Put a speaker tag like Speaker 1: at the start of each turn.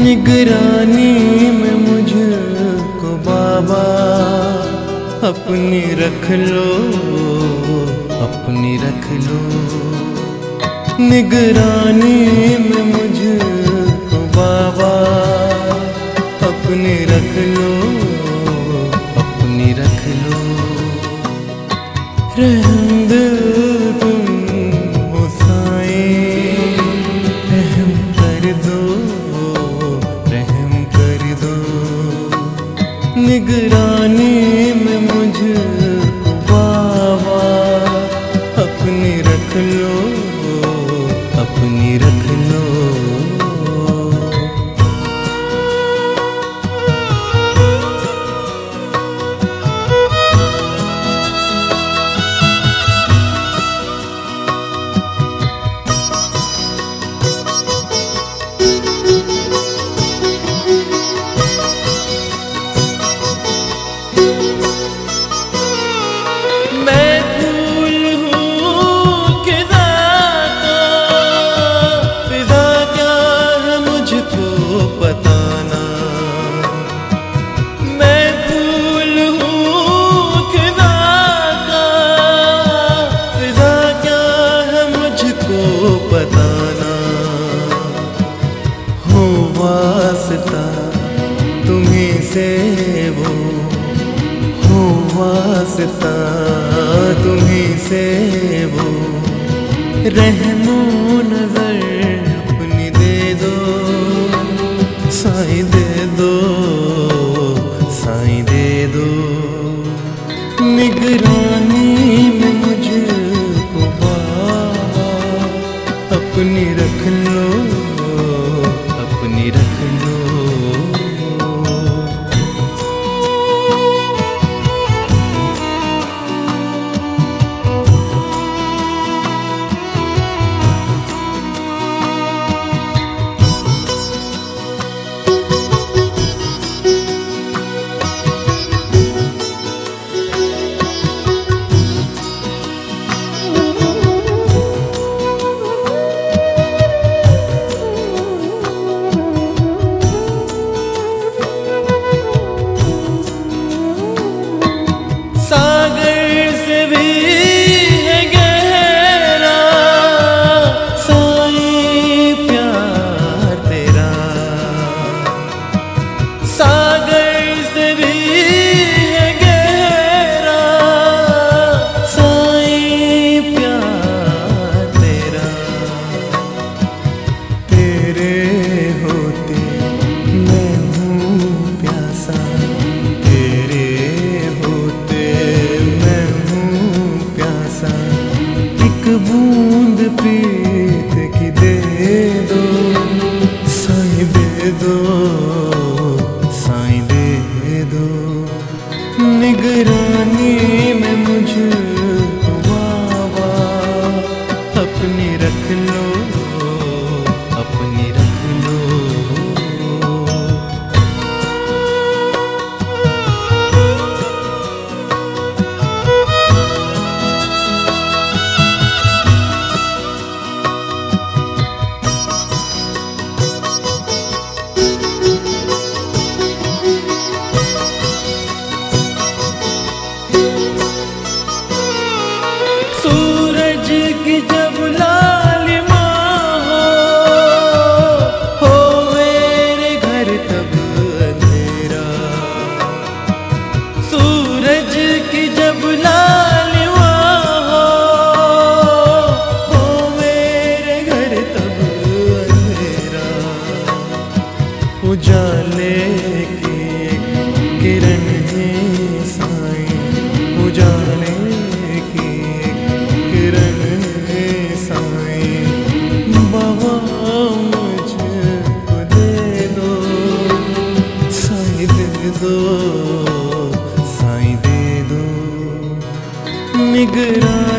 Speaker 1: निगरानी में मुझको बाबा अपनी रख लो, अपनी रख लो। निगरानी में मुझको बाबा अपनी रख लो, अपनी रख लो। रहम दिल तुम हो साईं, रहम कर दो, रहम कर दो। निगरानी में मुझको बाबा अपनी रख लो, अपनी रख लो। बताना हो वास्ता तुम्हीं से वो, हो वास्ता तुम्हीं से वो। रहमो नजर अपनी दे दो, साईं दे दो, साईं दे दो। निगरानी में मुझको बाबा अपनी रख लो, अपनी रख लो। सागर से भी है गहरा साईं प्यार तेरा, सागर से भी है गहरा साईं प्यार तेरा। तेरे होते मैं हूँ प्यासा, तेरे एक बूंद प्रीत की दे दो, साईं दे दो, साईं दे दो। निगरानी में मुझको बाबा अपनी रख लो, अपनी रख लो। सूरज की जब लालिमा हो मेरे घर तब अंधेरा। सूरज की जब लालिमा हो मेरे घर तब अंधेरा। उजाले की किरण है साईं, उजाले की किरण है साईं। बाबा मुझको दे दो, साईं दे दो, साईं दे दो। निगरानी